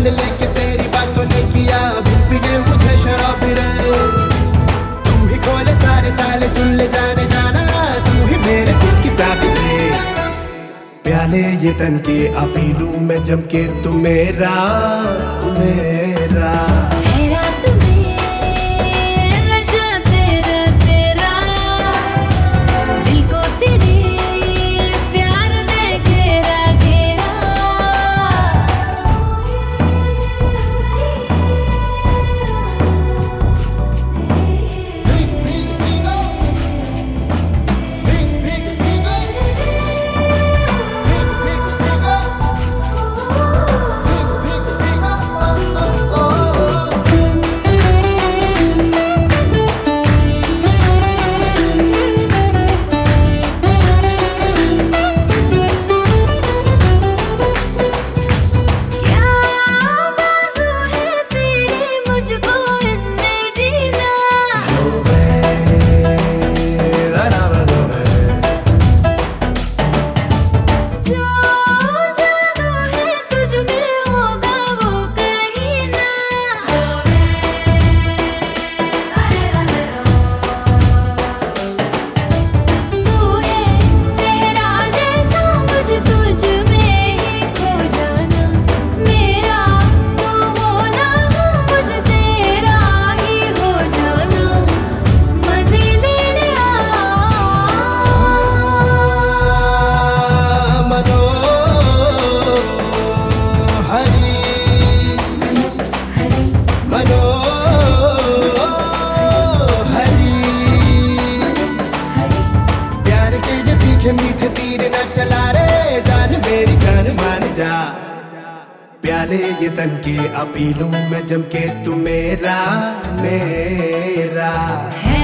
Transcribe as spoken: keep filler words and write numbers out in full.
लेके तेरी बातों ने किया अभी पिए मुझे शराब रे। तू ही खोले सारे ताले, सुन ले जाने जाना, तू ही मेरे दिल की चाबी दे। प्याले ये तन के अपी लूं मैं जम के, तू मेरा मेरा मीठे तीर न चला रे, जान मेरी जान मान जा। प्याले ये तन के अपी लूं मैं जम के, तू मेरा मेरा